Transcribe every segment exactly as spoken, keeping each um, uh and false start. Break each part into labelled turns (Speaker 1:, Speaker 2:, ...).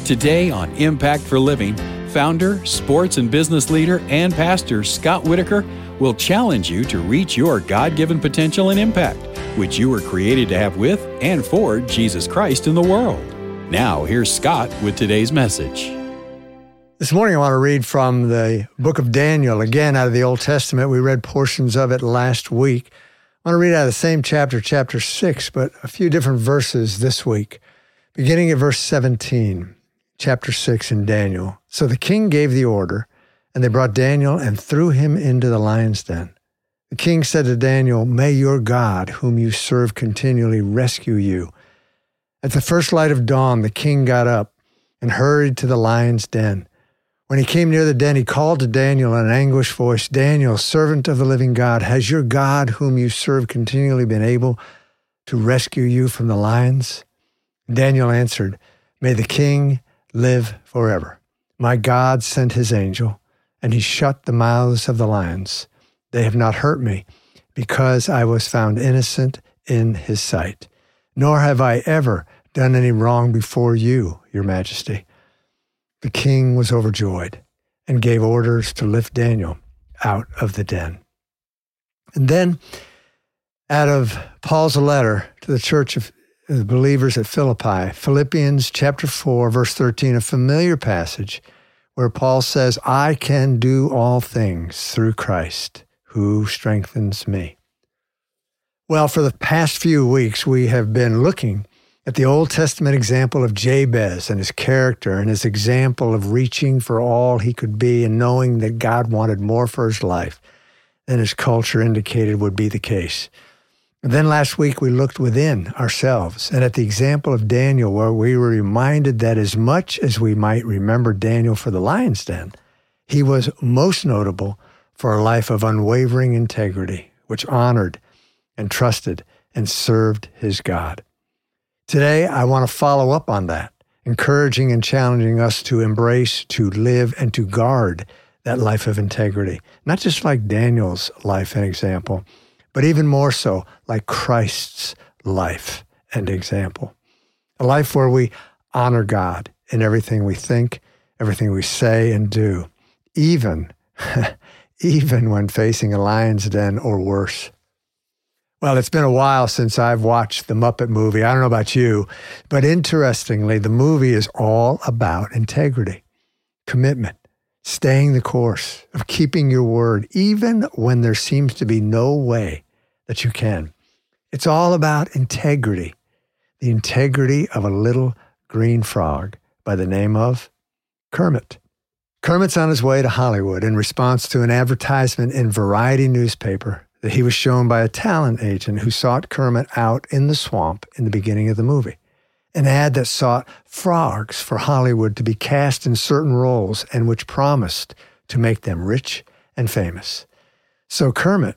Speaker 1: Today on Impact for Living, founder, sports and business leader, and pastor Scott Whitaker will challenge you to reach your God-given potential and impact, which you were created to have with and for Jesus Christ in the world. Now, here's Scott with today's message.
Speaker 2: This morning I want to read from the book of Daniel, again out of the Old Testament. We read portions of it last week. I want to read out of the same chapter, chapter six, but a few different verses this week. Beginning at verse seventeen, chapter six in Daniel. So the king gave the order, and they brought Daniel and threw him into the lion's den. The king said to Daniel, "May your God, whom you serve continually, rescue you." At the first light of dawn, the king got up and hurried to the lion's den. When he came near the den, he called to Daniel in an anguished voice, "Daniel, servant of the living God, has your God, whom you serve continually, been able to rescue you from the lions?" Daniel answered, "May the king live forever. My God sent his angel, and he shut the mouths of the lions. They have not hurt me, because I was found innocent in his sight. Nor have I ever done any wrong before you, your majesty." The king was overjoyed and gave orders to lift Daniel out of the den. And then, out of Paul's letter to the church of the believers at Philippi, Philippians chapter four, verse thirteen, a familiar passage where Paul says, "I can do all things through Christ who strengthens me." Well, for the past few weeks, we have been looking at the Old Testament example of Jabez and his character and his example of reaching for all he could be and knowing that God wanted more for his life than his culture indicated would be the case. And then last week we looked within ourselves and at the example of Daniel, where we were reminded that as much as we might remember Daniel for the lion's den, he was most notable for a life of unwavering integrity, which honored and trusted and served his God. Today, I want to follow up on that, encouraging and challenging us to embrace, to live, and to guard that life of integrity. Not just like Daniel's life and example, but even more so like Christ's life and example. A life where we honor God in everything we think, everything we say and do, even, even when facing a lion's den or worse. Well, it's been a while since I've watched the Muppet movie. I don't know about you, but interestingly, the movie is all about integrity, commitment, staying the course, of keeping your word, even when there seems to be no way that you can. It's all about integrity, the integrity of a little green frog by the name of Kermit. Kermit's on his way to Hollywood in response to an advertisement in Variety newspaper that he was shown by a talent agent who sought Kermit out in the swamp in the beginning of the movie. An ad that sought frogs for Hollywood to be cast in certain roles and which promised to make them rich and famous. So Kermit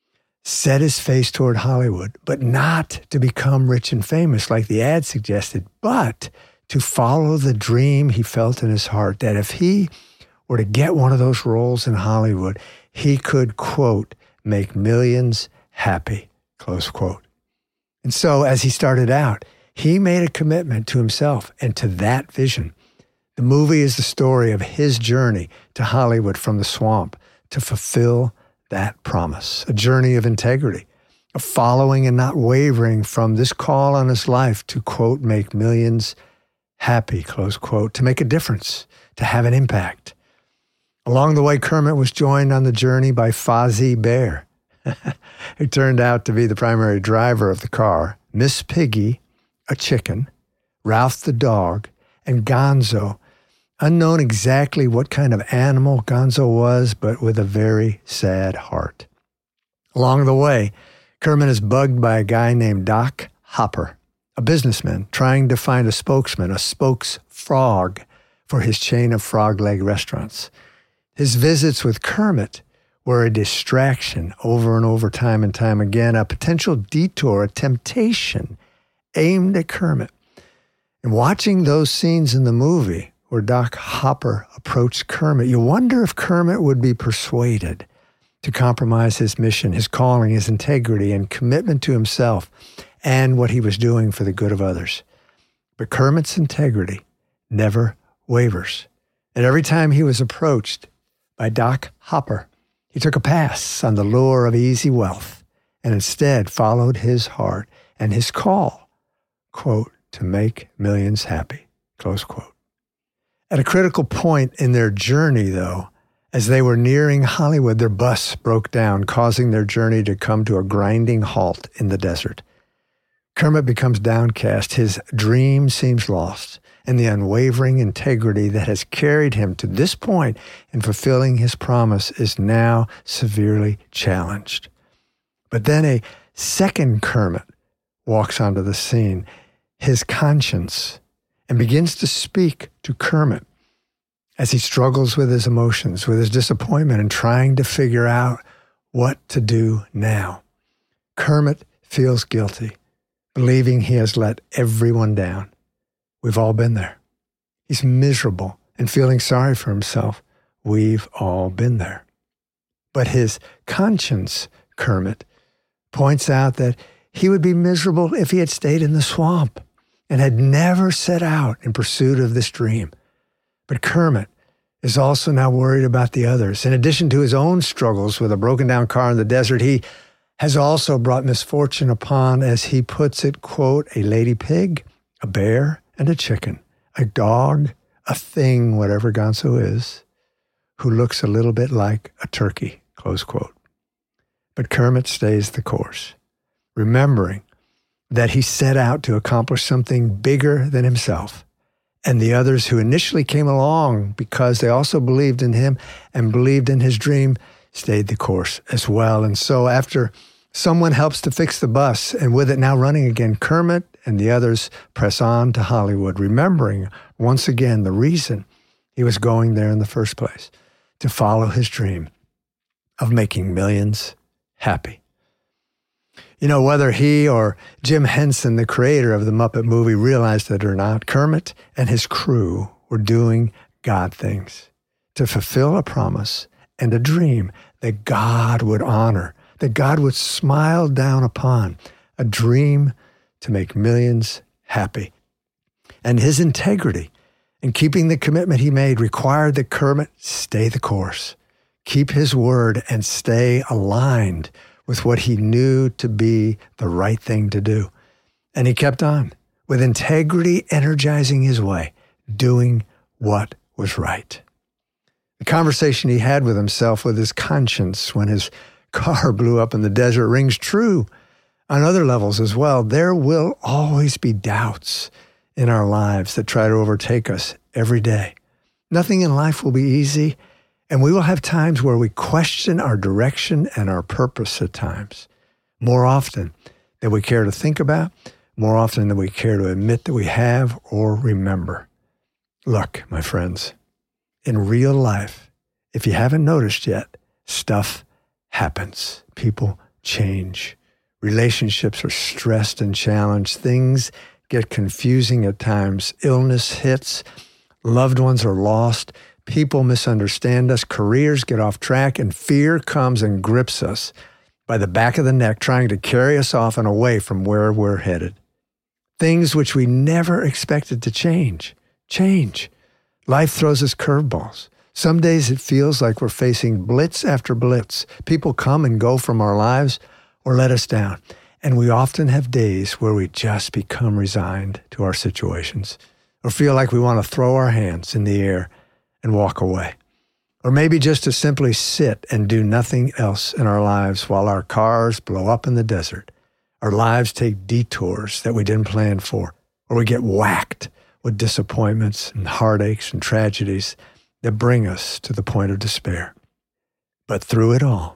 Speaker 2: set his face toward Hollywood, but not to become rich and famous like the ad suggested, but to follow the dream he felt in his heart that if he were to get one of those roles in Hollywood, he could, quote, make millions happy, close quote. And so as he started out, he made a commitment to himself and to that vision. The movie is the story of his journey to Hollywood from the swamp to fulfill that promise, a journey of integrity, of following and not wavering from this call on his life to, quote, make millions happy, close quote, to make a difference, to have an impact. Along the way, Kermit was joined on the journey by Fozzie Bear, who turned out to be the primary driver of the car, Miss Piggy, a chicken, Ralph the dog, and Gonzo, unknown exactly what kind of animal Gonzo was, but with a very sad heart. Along the way, Kermit is bugged by a guy named Doc Hopper, a businessman trying to find a spokesman, a spokes-frog for his chain of frog leg restaurants. His visits with Kermit were a distraction over and over, time and time again, a potential detour, a temptation aimed at Kermit. And watching those scenes in the movie where Doc Hopper approached Kermit, you wonder if Kermit would be persuaded to compromise his mission, his calling, his integrity, and commitment to himself and what he was doing for the good of others. But Kermit's integrity never wavers. And every time he was approached by Doc Hopper, he took a pass on the lure of easy wealth and instead followed his heart and his call, quote, to make millions happy, close quote. At a critical point in their journey, though, as they were nearing Hollywood, their bus broke down, causing their journey to come to a grinding halt in the desert. Kermit becomes downcast. His dream seems lost, and the unwavering integrity that has carried him to this point in fulfilling his promise is now severely challenged. But then a second Kermit walks onto the scene, his conscience, and begins to speak to Kermit as he struggles with his emotions, with his disappointment, and trying to figure out what to do now. Kermit feels guilty, believing he has let everyone down. We've all been there. He's miserable and feeling sorry for himself. We've all been there. But his conscience, Kermit, points out that he would be miserable if he had stayed in the swamp and had never set out in pursuit of this dream. But Kermit is also now worried about the others. In addition to his own struggles with a broken down car in the desert, he has also brought misfortune upon, as he puts it, quote, a lady pig, a bear, and a chicken, a dog, a thing, whatever Gonzo is, who looks a little bit like a turkey, close quote. But Kermit stays the course, remembering that he set out to accomplish something bigger than himself. And the others who initially came along because they also believed in him and believed in his dream stayed the course as well. And so after someone helps to fix the bus, and with it now running again, Kermit and the others press on to Hollywood, remembering once again the reason he was going there in the first place, to follow his dream of making millions happy. You know, whether he or Jim Henson, the creator of the Muppet movie, realized it or not, Kermit and his crew were doing God things to fulfill a promise and a dream that God would honor, that God would smile down upon, a dream to make millions happy. And his integrity in keeping the commitment he made required that Kermit stay the course, keep his word, and stay aligned with what he knew to be the right thing to do. And he kept on, with integrity energizing his way, doing what was right. The conversation he had with himself, with his conscience, when his car blew up in the desert, rings true on other levels as well. There will always be doubts in our lives that try to overtake us every day. Nothing in life will be easy, and we will have times where we question our direction and our purpose at times, more often than we care to think about, more often than we care to admit that we have or remember. Look, my friends, in real life, if you haven't noticed yet, stuff happens. People change. Relationships are stressed and challenged. Things get confusing at times. Illness hits. Loved ones are lost. People misunderstand us. Careers get off track, and fear comes and grips us by the back of the neck, trying to carry us off and away from where we're headed. Things which we never expected to change, change. Life throws us curveballs. Some days it feels like we're facing blitz after blitz. People come and go from our lives or let us down. And we often have days where we just become resigned to our situations, or feel like we want to throw our hands in the air and walk away. Or maybe just to simply sit and do nothing else in our lives while our cars blow up in the desert. Our lives take detours that we didn't plan for, or we get whacked with disappointments and heartaches and tragedies that bring us to the point of despair. But through it all,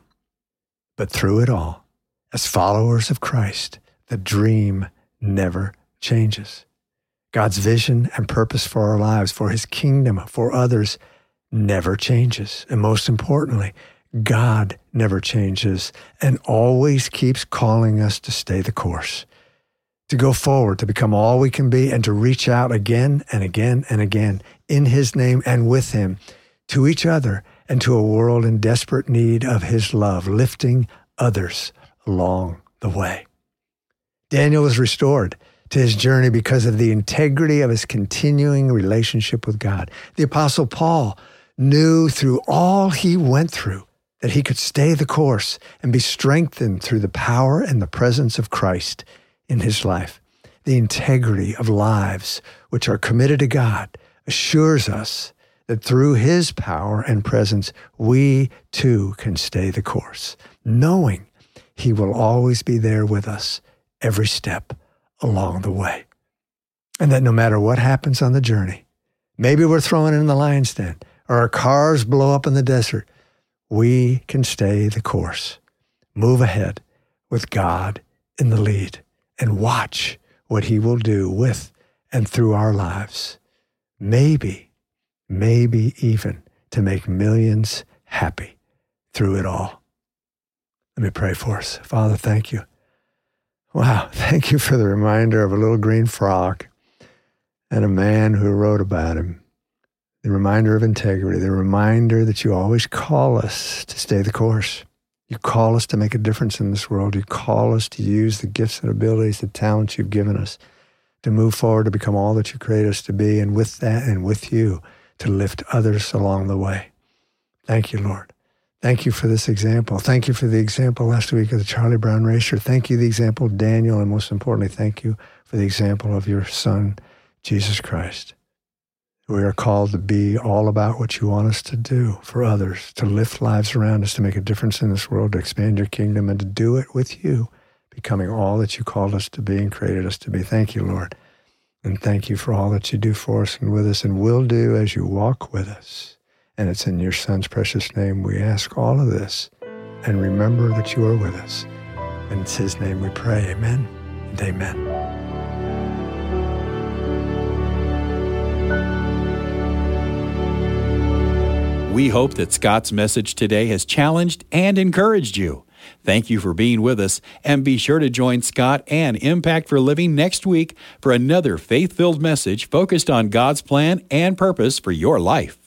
Speaker 2: but through it all, as followers of Christ, the dream never changes. God's vision and purpose for our lives, for his kingdom, for others, never changes. And most importantly, God never changes and always keeps calling us to stay the course, to go forward, to become all we can be, and to reach out again and again and again in his name and with him to each other and to a world in desperate need of his love, lifting others along the way. Daniel is restored to his journey because of the integrity of his continuing relationship with God. The Apostle Paul knew through all he went through that he could stay the course and be strengthened through the power and the presence of Christ in his life. The integrity of lives which are committed to God assures us that through his power and presence, we too can stay the course, knowing he will always be there with us every step along the way. And that no matter what happens on the journey, maybe we're thrown in the lion's den or our cars blow up in the desert, we can stay the course, move ahead with God in the lead, and watch what he will do with and through our lives. Maybe, maybe even to make millions happy through it all. Let me pray for us. Father, thank you. Wow, thank you for the reminder of a little green frog and a man who wrote about him. The reminder of integrity, the reminder that you always call us to stay the course. You call us to make a difference in this world. You call us to use the gifts and abilities, the talents you've given us to move forward, to become all that you create us to be, and with that and with you, to lift others along the way. Thank you, Lord. Thank you for this example. Thank you for the example last week of the Charlie Brown racer. Thank you for the example of Daniel, and most importantly, thank you for the example of your Son, Jesus Christ. We are called to be all about what you want us to do for others, to lift lives around us, to make a difference in this world, to expand your kingdom, and to do it with you, becoming all that you called us to be and created us to be. Thank you, Lord. And thank you for all that you do for us and with us and will do as you walk with us. And it's in your Son's precious name we ask all of this. And remember that you are with us. And it's his name we pray. Amen and amen.
Speaker 1: We hope that Scott's message today has challenged and encouraged you. Thank you for being with us, and be sure to join Scott and Impact for Living next week for another faith-filled message focused on God's plan and purpose for your life.